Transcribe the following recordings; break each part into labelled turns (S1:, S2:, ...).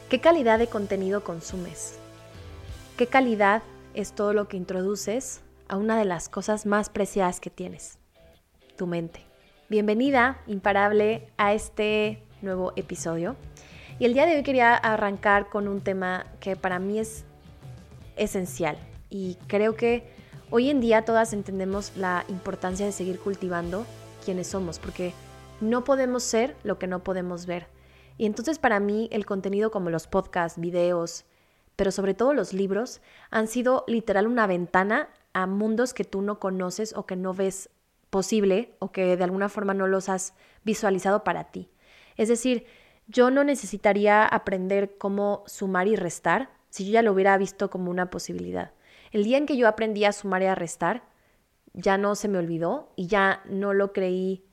S1: ¿Qué calidad de contenido consumes? ¿Qué calidad es todo lo que introduces a una de las cosas más preciadas que tienes? Tu mente. Bienvenida, imparable, a este nuevo episodio. Y el día de hoy quería arrancar con un tema que para mí es esencial. Y creo que hoy en día todas entendemos la importancia de seguir cultivando quienes somos, porque no podemos ser lo que no podemos ver. Y entonces para mí el contenido como los podcasts, videos, pero sobre todo los libros, han sido literal una ventana a mundos que tú no conoces o que no ves posible o que de alguna forma no los has visualizado para ti. Es decir, yo no necesitaría aprender cómo sumar y restar si yo ya lo hubiera visto como una posibilidad. El día en que yo aprendí a sumar y a restar, ya no se me olvidó y ya no lo creí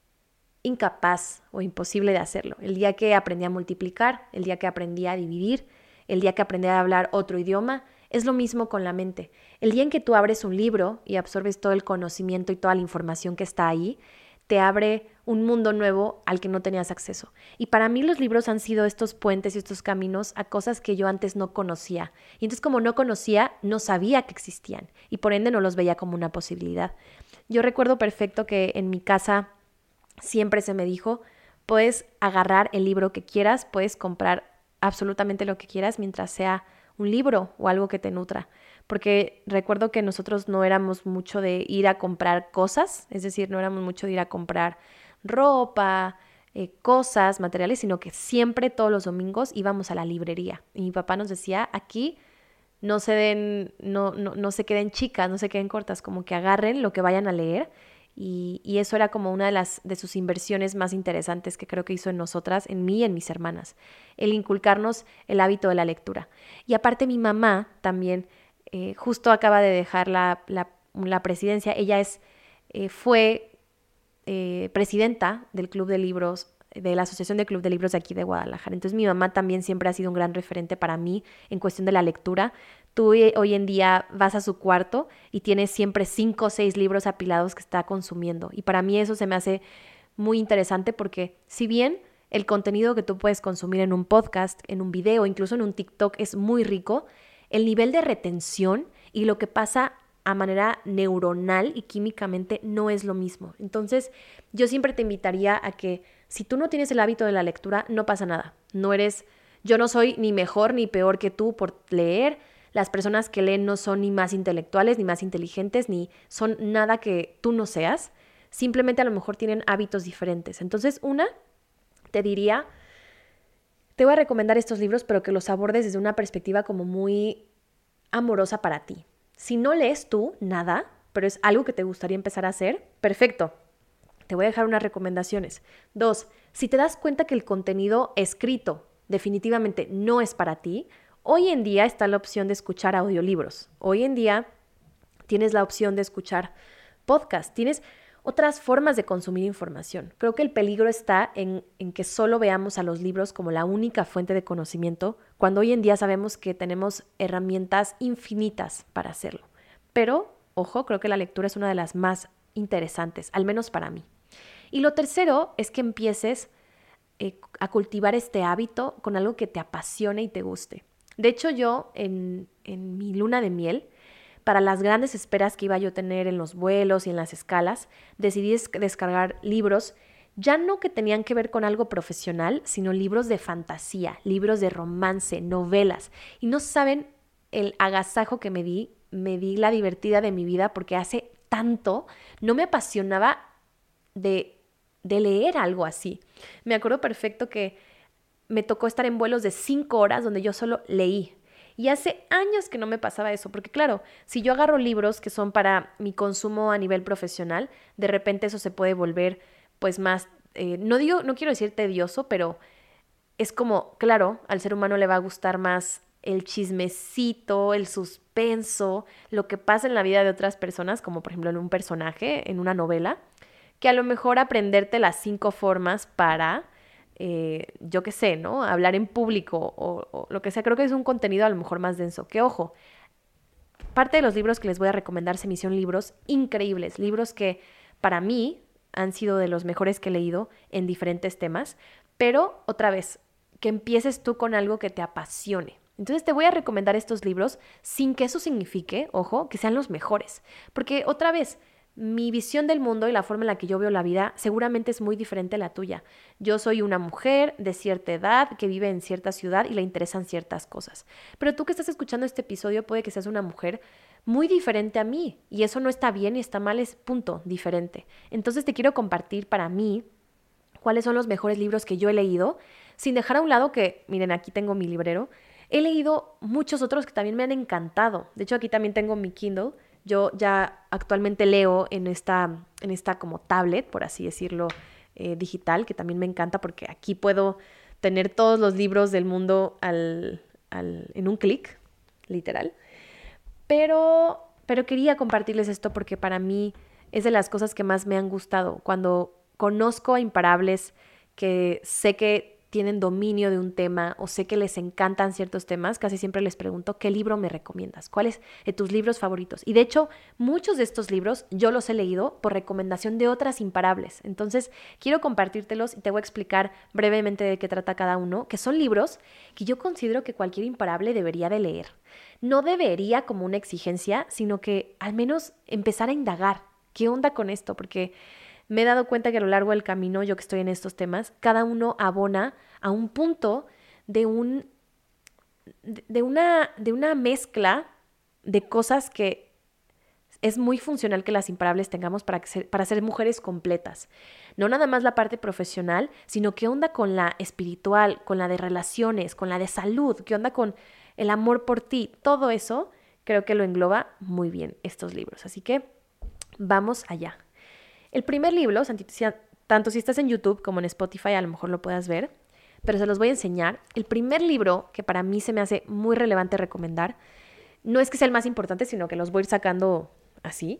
S1: incapaz o imposible de hacerlo. El día que aprendí a multiplicar, el día que aprendí a dividir, el día que aprendí a hablar otro idioma, es lo mismo con la mente. El día en que tú abres un libro y absorbes todo el conocimiento y toda la información que está ahí, te abre un mundo nuevo al que no tenías acceso. Y para mí los libros han sido estos puentes y estos caminos a cosas que yo antes no conocía. Y entonces como no conocía, no sabía que existían y por ende no los veía como una posibilidad. Yo recuerdo perfecto que en mi casa siempre se me dijo, puedes agarrar el libro que quieras, puedes comprar absolutamente lo que quieras mientras sea un libro o algo que te nutra. Porque recuerdo que nosotros no éramos mucho de ir a comprar cosas, es decir, no éramos mucho de ir a comprar ropa, cosas, materiales, sino que siempre todos los domingos íbamos a la librería. Y mi papá nos decía, aquí no se se queden chicas, no se queden cortas, como que agarren lo que vayan a leer. Y eso era como una de sus inversiones más interesantes que creo que hizo en nosotras, en mí y en mis hermanas, el inculcarnos el hábito de la lectura. Y aparte mi mamá también justo acaba de dejar la presidencia, ella fue presidenta del Club de Libros, de la Asociación de Club de Libros de aquí de Guadalajara. Entonces mi mamá también siempre ha sido un gran referente para mí en cuestión de la lectura. Tú hoy en día vas a su cuarto y tienes siempre 5 o 6 libros apilados que está consumiendo. Y para mí eso se me hace muy interesante porque si bien el contenido que tú puedes consumir en un podcast, en un video, incluso en un TikTok es muy rico, el nivel de retención y lo que pasa a manera neuronal y químicamente no es lo mismo. Entonces, yo siempre te invitaría a que si tú no tienes el hábito de la lectura, no pasa nada. Yo no soy ni mejor ni peor que tú por leer. Las personas que leen no son ni más intelectuales, ni más inteligentes, ni son nada que tú no seas. Simplemente a lo mejor tienen hábitos diferentes. Entonces, te voy a recomendar estos libros, pero que los abordes desde una perspectiva como muy amorosa para ti. Si no lees tú nada, pero es algo que te gustaría empezar a hacer, perfecto. Te voy a dejar unas recomendaciones. 2, si te das cuenta que el contenido escrito definitivamente no es para ti, hoy en día está la opción de escuchar audiolibros. Hoy en día tienes la opción de escuchar podcast. Tienes otras formas de consumir información. Creo que el peligro está en que solo veamos a los libros como la única fuente de conocimiento, cuando hoy en día sabemos que tenemos herramientas infinitas para hacerlo. Pero, ojo, creo que la lectura es una de las más interesantes, al menos para mí. Y lo tercero es que empieces a cultivar este hábito con algo que te apasione y te guste. De hecho, yo en mi luna de miel, para las grandes esperas que iba yo a tener en los vuelos y en las escalas, decidí descargar libros, ya no que tenían que ver con algo profesional, sino libros de fantasía, libros de romance, novelas. Y no saben el agasajo que me di la divertida de mi vida, porque hace tanto no me apasionaba de leer algo así. Me acuerdo perfecto que me tocó estar en vuelos de 5 horas donde yo solo leí. Y hace años que no me pasaba eso, porque claro, si yo agarro libros que son para mi consumo a nivel profesional, de repente eso se puede volver pues más, no quiero decir tedioso, pero es como, claro, al ser humano le va a gustar más el chismecito, el suspenso, lo que pasa en la vida de otras personas, como por ejemplo en un personaje, en una novela, que a lo mejor aprenderte las 5 formas para yo qué sé, ¿no? Hablar en público o lo que sea. Creo que es un contenido a lo mejor más denso. Que ojo, parte de los libros que les voy a recomendar se me hicieron libros increíbles, libros que para mí han sido de los mejores que he leído en diferentes temas, pero otra vez, que empieces tú con algo que te apasione. Entonces te voy a recomendar estos libros sin que eso signifique, ojo, que sean los mejores. Porque otra vez, mi visión del mundo y la forma en la que yo veo la vida seguramente es muy diferente a la tuya. Yo soy una mujer de cierta edad que vive en cierta ciudad y le interesan ciertas cosas. Pero tú que estás escuchando este episodio puede que seas una mujer muy diferente a mí y eso no está bien ni está mal, es punto, diferente. Entonces te quiero compartir para mí cuáles son los mejores libros que yo he leído, sin dejar a un lado que, miren, aquí tengo mi librero. He leído muchos otros que también me han encantado. De hecho, aquí también tengo mi Kindle. Yo ya actualmente leo en esta como tablet, por así decirlo, digital, que también me encanta porque aquí puedo tener todos los libros del mundo en un clic, literal. Pero quería compartirles esto porque para mí es de las cosas que más me han gustado. Cuando conozco a imparables que sé que tienen dominio de un tema o sé que les encantan ciertos temas, casi siempre les pregunto, ¿qué libro me recomiendas? ¿Cuáles de tus libros favoritos? Y de hecho, muchos de estos libros yo los he leído por recomendación de otras imparables. Entonces, quiero compartírtelos y te voy a explicar brevemente de qué trata cada uno, que son libros que yo considero que cualquier imparable debería de leer. No debería como una exigencia, sino que al menos empezar a indagar. ¿Qué onda con esto? Porque me he dado cuenta que a lo largo del camino, yo que estoy en estos temas, cada uno abona a un punto de una mezcla de cosas que es muy funcional que las imparables tengamos para ser mujeres completas. No nada más la parte profesional, sino qué onda con la espiritual, con la de relaciones, con la de salud, qué onda con el amor por ti. Todo eso creo que lo engloba muy bien estos libros. Así que vamos allá. El primer libro, tanto si estás en YouTube como en Spotify, a lo mejor lo puedas ver, pero se los voy a enseñar. El primer libro que para mí se me hace muy relevante recomendar, no es que sea el más importante, sino que los voy a ir sacando así,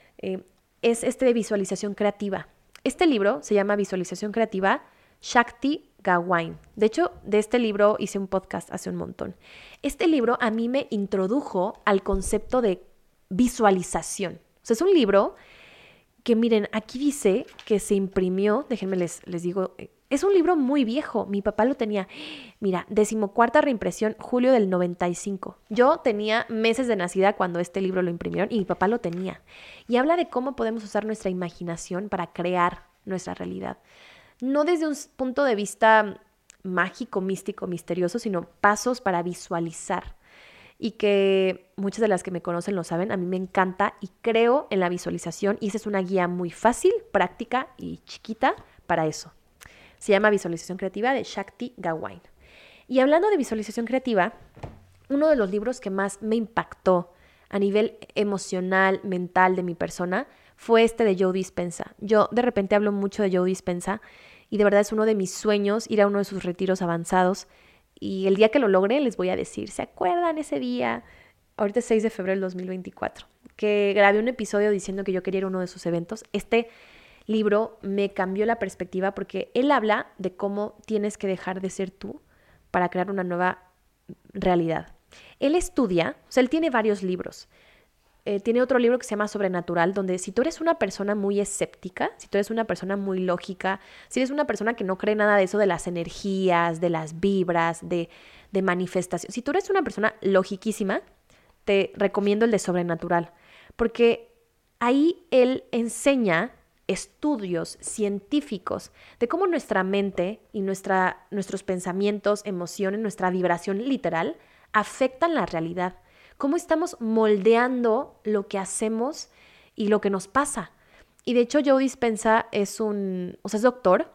S1: es este de visualización creativa. Este libro se llama Visualización Creativa, Shakti Gawain. De hecho, de este libro hice un podcast hace un montón. Este libro a mí me introdujo al concepto de visualización. O sea, es un libro que miren, aquí dice que se imprimió, déjenme les digo, es un libro muy viejo, mi papá lo tenía, mira, 14ª reimpresión, julio del 95. Yo tenía meses de nacida cuando este libro lo imprimieron y mi papá lo tenía. Y habla de cómo podemos usar nuestra imaginación para crear nuestra realidad. No desde un punto de vista mágico, místico, misterioso, sino pasos para visualizar. Y que muchas de las que me conocen lo saben, a mí me encanta y creo en la visualización y esa es una guía muy fácil, práctica y chiquita para eso. Se llama Visualización Creativa de Shakti Gawain. Y hablando de visualización creativa, uno de los libros que más me impactó a nivel emocional, mental de mi persona fue este de Joe Dispenza. Yo de repente hablo mucho de Joe Dispenza y de verdad es uno de mis sueños ir a uno de sus retiros avanzados. Y el día que lo logre les voy a decir, ¿se acuerdan ese día? Ahorita es 6 de febrero del 2024, que grabé un episodio diciendo que yo quería ir a uno de sus eventos. Este libro me cambió la perspectiva porque él habla de cómo tienes que dejar de ser tú para crear una nueva realidad. Él estudia, o sea, él tiene varios libros. Tiene otro libro que se llama Sobrenatural, donde si tú eres una persona muy escéptica, si tú eres una persona muy lógica, si eres una persona que no cree nada de eso de las energías, de las vibras, de manifestación, si tú eres una persona logiquísima, te recomiendo el de Sobrenatural, porque ahí él enseña estudios científicos de cómo nuestra mente y nuestros pensamientos, emociones, nuestra vibración literal afectan la realidad. Cómo estamos moldeando lo que hacemos y lo que nos pasa. Y de hecho Joe Dispenza es doctor,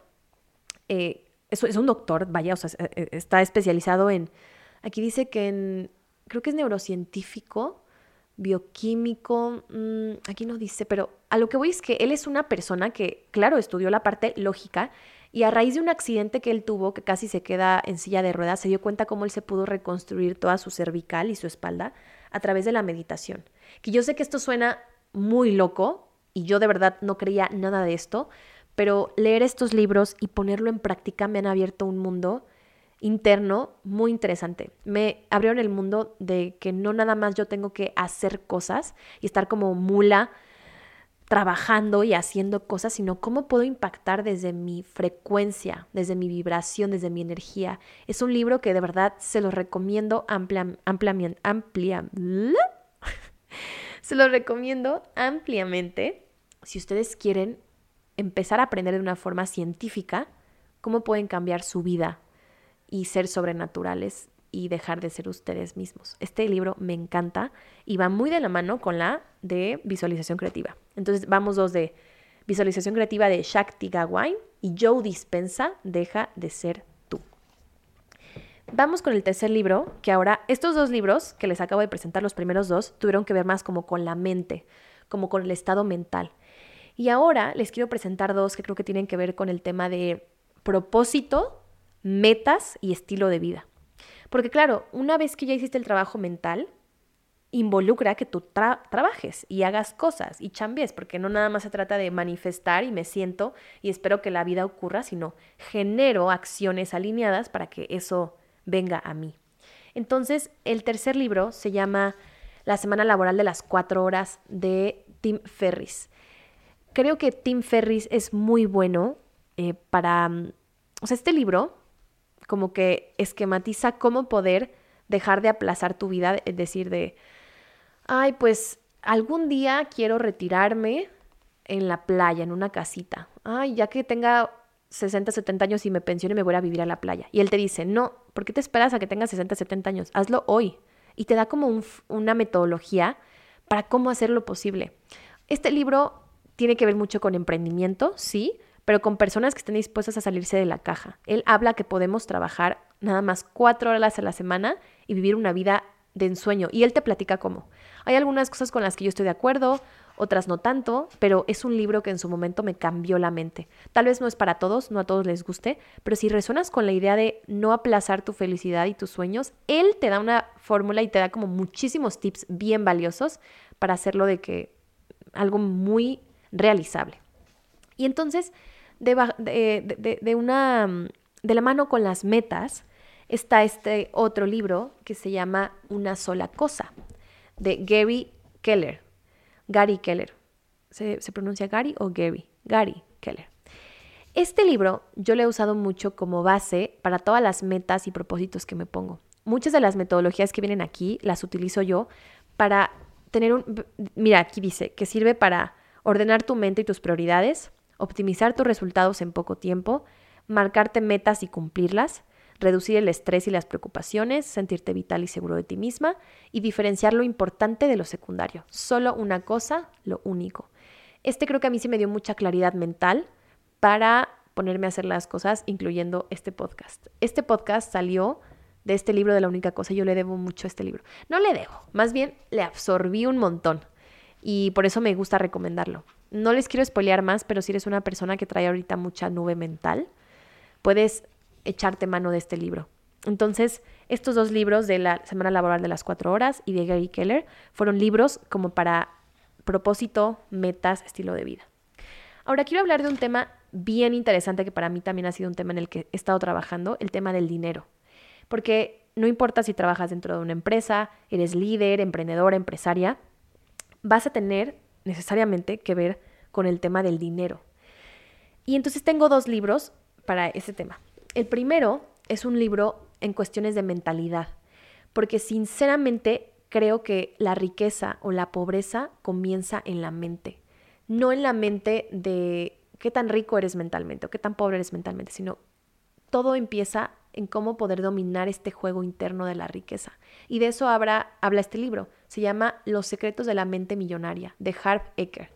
S1: es un doctor, vaya, o sea, está especializado aquí dice que creo que es neurocientífico, bioquímico, aquí no dice, pero a lo que voy es que él es una persona que, claro, estudió la parte lógica y a raíz de un accidente que él tuvo, que casi se queda en silla de ruedas, se dio cuenta cómo él se pudo reconstruir toda su cervical y su espalda a través de la meditación. Que yo sé que esto suena muy loco y yo de verdad no creía nada de esto, pero leer estos libros y ponerlo en práctica me han abierto un mundo interno muy interesante. Me abrieron el mundo de que no nada más yo tengo que hacer cosas y estar como mula trabajando y haciendo cosas, sino cómo puedo impactar desde mi frecuencia, desde mi vibración, desde mi energía. Es un libro que de verdad se lo recomiendo se lo recomiendo ampliamente si ustedes quieren empezar a aprender de una forma científica cómo pueden cambiar su vida y ser sobrenaturales y dejar de ser ustedes mismos. Este libro me encanta y va muy de la mano con la de visualización creativa. Entonces vamos dos de visualización creativa de Shakti Gawain y Joe Dispenza, Deja de ser tú. Vamos con el tercer libro, que ahora estos dos libros que les acabo de presentar, los primeros dos, tuvieron que ver más como con la mente, como con el estado mental. Y ahora les quiero presentar dos que creo que tienen que ver con el tema de propósito, metas y estilo de vida. Porque claro, una vez que ya hiciste el trabajo mental, involucra que tú trabajes y hagas cosas y chambees, porque no nada más se trata de manifestar y me siento y espero que la vida ocurra, sino genero acciones alineadas para que eso venga a mí. Entonces, el tercer libro se llama La semana laboral de las 4 horas de Tim Ferriss. Creo que Tim Ferriss es muy bueno este libro como que esquematiza cómo poder dejar de aplazar tu vida, es decir, ay, pues algún día quiero retirarme en la playa, en una casita. Ay, ya que tenga 60, 70 años y me pensione, me voy a vivir a la playa. Y él te dice, no, ¿por qué te esperas a que tengas 60, 70 años? Hazlo hoy. Y te da como una metodología para cómo hacerlo posible. Este libro tiene que ver mucho con emprendimiento, sí, pero con personas que estén dispuestas a salirse de la caja. Él habla que podemos trabajar nada más 4 horas a la semana y vivir una vida de ensueño. Y él te platica cómo. Hay algunas cosas con las que yo estoy de acuerdo, otras no tanto, pero es un libro que en su momento me cambió la mente. Tal vez no es para todos, no a todos les guste, pero si resuenas con la idea de no aplazar tu felicidad y tus sueños, él te da una fórmula y te da como muchísimos tips bien valiosos para hacerlo de que algo muy realizable. Y entonces, de la mano con las metas, está este otro libro que se llama Una sola cosa, de Gary Keller. Gary Keller. ¿Se pronuncia Gary o Gary? Gary Keller. Este libro yo lo he usado mucho como base para todas las metas y propósitos que me pongo. Muchas de las metodologías que vienen aquí las utilizo yo para tener Mira, aquí dice que sirve para ordenar tu mente y tus prioridades, optimizar tus resultados en poco tiempo, marcarte metas y cumplirlas, reducir el estrés y las preocupaciones, sentirte vital y seguro de ti misma y diferenciar lo importante de lo secundario. Solo una cosa, lo único. Creo que a mí sí me dio mucha claridad mental para ponerme a hacer las cosas, incluyendo este podcast. Este podcast salió de este libro de La única cosa. Yo le debo mucho a este libro. No le debo, más bien le absorbí un montón y por eso me gusta recomendarlo. No les quiero spoilear más, pero si eres una persona que trae ahorita mucha nube mental, puedes echarte mano de este libro. Entonces, estos dos libros de La semana laboral de las 4 horas y de Gary Keller fueron libros como para propósito, metas, estilo de vida. Ahora quiero hablar de un tema bien interesante que para mí también ha sido un tema en el que he estado trabajando, el tema del dinero. Porque no importa si trabajas dentro de una empresa, eres líder, emprendedora, empresaria, vas a tener necesariamente que ver con el tema del dinero. Y entonces tengo 2 libros para ese tema. El primero es un libro en cuestiones de mentalidad, porque sinceramente creo que la riqueza o la pobreza comienza en la mente. No en la mente de qué tan rico eres mentalmente o qué tan pobre eres mentalmente, sino todo empieza en cómo poder dominar este juego interno de la riqueza. Y de eso habla este libro. Se llama Los secretos de la mente millonaria, de Harv Eker.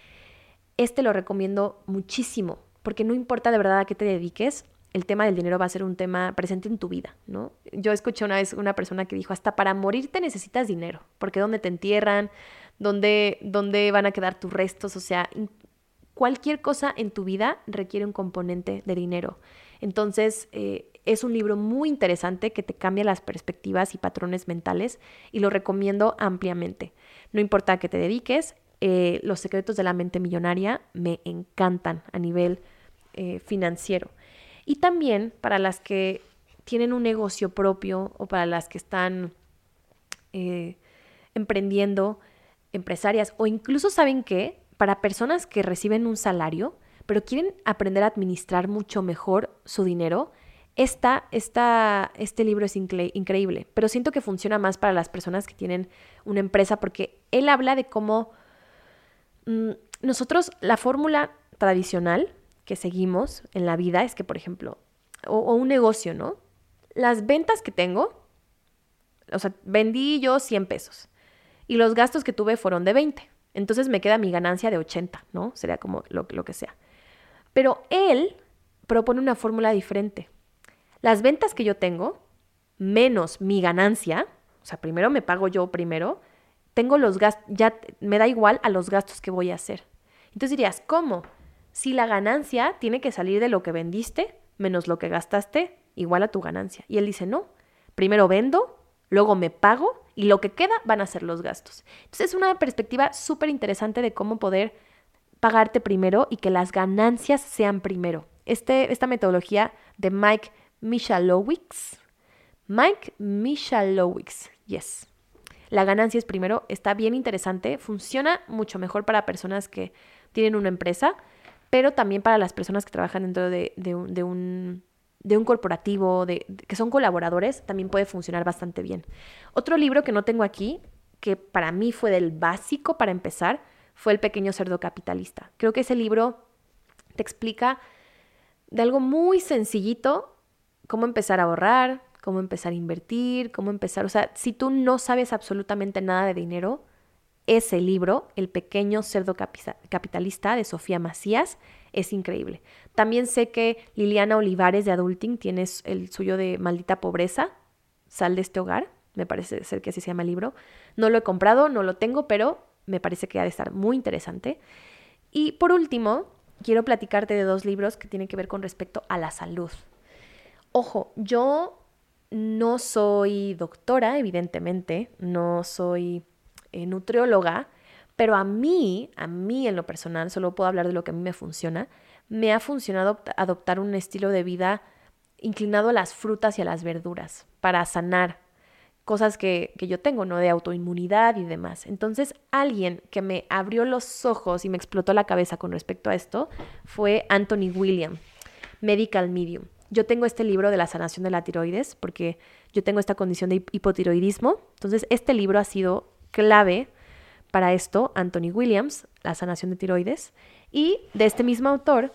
S1: Lo recomiendo muchísimo, porque no importa de verdad a qué te dediques, el tema del dinero va a ser un tema presente en tu vida, ¿no? Yo escuché una vez una persona que dijo, hasta para morirte necesitas dinero, porque ¿dónde te entierran? ¿Dónde van a quedar tus restos? O sea, cualquier cosa en tu vida requiere un componente de dinero. Entonces, es un libro muy interesante que te cambia las perspectivas y patrones mentales y lo recomiendo ampliamente. No importa a qué te dediques, Los secretos de la mente millonaria me encantan a nivel financiero. Y también para las que tienen un negocio propio o para las que están emprendiendo, empresarias o incluso, ¿saben qué? para personas que reciben un salario, pero quieren aprender a administrar mucho mejor su dinero, este libro es increíble, pero siento que funciona más para las personas que tienen una empresa porque él habla de cómo nosotros, la fórmula tradicional que seguimos en la vida es que, por ejemplo, o un negocio, ¿no? Las ventas que tengo, o sea, vendí yo 100 pesos y los gastos que tuve fueron de 20. Entonces me queda mi ganancia de 80, ¿no? Sería como lo que sea. Pero él propone una fórmula diferente. Las ventas que yo tengo, menos mi ganancia, o sea, primero me pago yo primero, tengo los gastos, ya me da igual a los gastos que voy a hacer. Entonces dirías, ¿cómo? Si la ganancia tiene que salir de lo que vendiste, menos lo que gastaste, igual a tu ganancia. Y él dice, no, primero vendo, luego me pago y lo que queda van a ser los gastos. Entonces es una perspectiva súper interesante de cómo poder pagarte primero y que las ganancias sean primero. Esta metodología de Mike Michalowicz, yes. La ganancia es primero, está bien interesante, funciona mucho mejor para personas que tienen una empresa, pero también para las personas que trabajan dentro de un corporativo, que son colaboradores, también puede funcionar bastante bien. Otro libro que no tengo aquí, que para mí fue del básico para empezar, fue El pequeño cerdo capitalista. Creo que ese libro te explica de algo muy sencillito cómo empezar a ahorrar, cómo empezar a invertir, cómo empezar... O sea, si tú no sabes absolutamente nada de dinero, ese libro, El pequeño cerdo capitalista de Sofía Macías, es increíble. También sé que Liliana Olivares de Adulting tiene el suyo de Maldita Pobreza, Sal de este hogar, me parece ser que así se llama el libro. No lo he comprado, no lo tengo, pero me parece que ha de estar muy interesante. Y por último, quiero platicarte de 2 libros que tienen que ver con respecto a la salud. Ojo, yo no soy doctora, evidentemente, no soy nutrióloga, pero a mí en lo personal, solo puedo hablar de lo que a mí me funciona, me ha funcionado adoptar un estilo de vida inclinado a las frutas y a las verduras para sanar cosas que yo tengo, ¿no? De autoinmunidad y demás. Entonces, alguien que me abrió los ojos y me explotó la cabeza con respecto a esto fue Anthony William, Medical Medium. Yo tengo este libro de la sanación de la tiroides porque yo tengo esta condición de hipotiroidismo. Entonces, este libro ha sido clave para esto, Anthony Williams, La sanación de tiroides. Y de este mismo autor,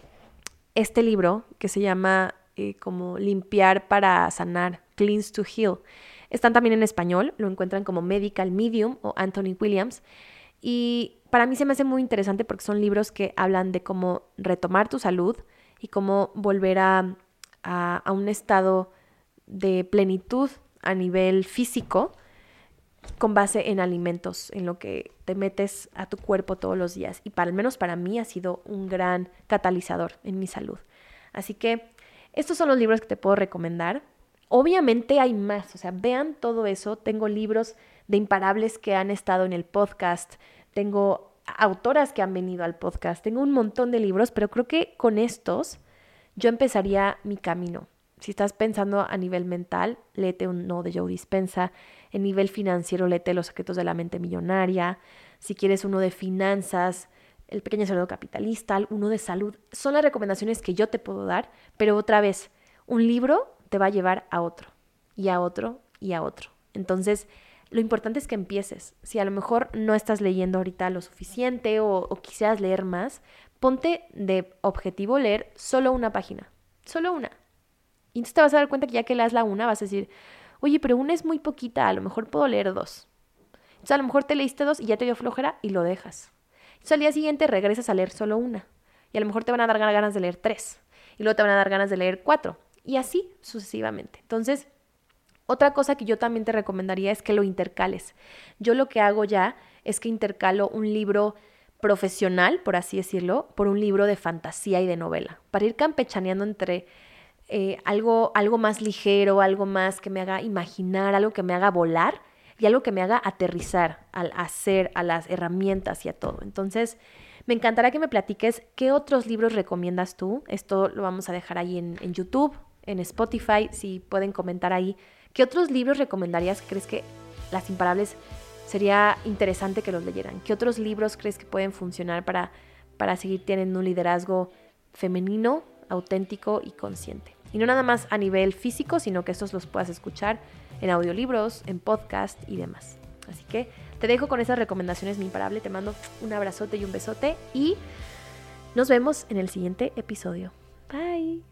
S1: este libro que se llama como Limpiar para sanar, Cleanse to Heal. Están también en español, lo encuentran como Medical Medium o Anthony Williams. Y para mí se me hace muy interesante porque son libros que hablan de cómo retomar tu salud y cómo volver a un estado de plenitud a nivel físico con base en alimentos, en lo que te metes a tu cuerpo todos los días. Y al menos para mí ha sido un gran catalizador en mi salud. Así que estos son los libros que te puedo recomendar. Obviamente hay más, o sea, vean todo eso. Tengo libros de imparables que han estado en el podcast, tengo autoras que han venido al podcast, tengo un montón de libros, pero creo que con estos yo empezaría mi camino. Si estás pensando a nivel mental, léete uno de Joe Dispenza. En nivel financiero, léete Los secretos de la mente millonaria. Si quieres uno de finanzas, El pequeño cerdo capitalista, uno de salud. Son las recomendaciones que yo te puedo dar, pero otra vez, un libro te va a llevar a otro, y a otro, y a otro. Entonces, lo importante es que empieces. Si a lo mejor no estás leyendo ahorita lo suficiente o quisieras leer más, ponte de objetivo leer solo una página, solo una. Y entonces te vas a dar cuenta que ya que leas la una vas a decir, oye, pero una es muy poquita, a lo mejor puedo leer 2. Entonces a lo mejor te leíste 2 y ya te dio flojera y lo dejas. Entonces al día siguiente regresas a leer solo una. Y a lo mejor te van a dar ganas de leer 3. Y luego te van a dar ganas de leer 4. Y así sucesivamente. Entonces, otra cosa que yo también te recomendaría es que lo intercales. Yo lo que hago ya es que intercalo un libro profesional, por así decirlo, por un libro de fantasía y de novela. Para ir campechaneando entre algo más ligero, algo más que me haga imaginar, algo que me haga volar y algo que me haga aterrizar al hacer, a las herramientas y a todo. Entonces, me encantará que me platiques qué otros libros recomiendas tú. Esto lo vamos a dejar ahí en YouTube, en Spotify, si pueden comentar ahí. ¿Qué otros libros recomendarías? ¿Crees que Las Imparables sería interesante que los leyeran. ¿Qué otros libros crees que pueden funcionar para seguir teniendo un liderazgo femenino, auténtico y consciente? Y no nada más a nivel físico, sino que estos los puedas escuchar en audiolibros, en podcast y demás. Así que te dejo con esas recomendaciones, mi imparable. Te mando un abrazote y un besote y nos vemos en el siguiente episodio. Bye.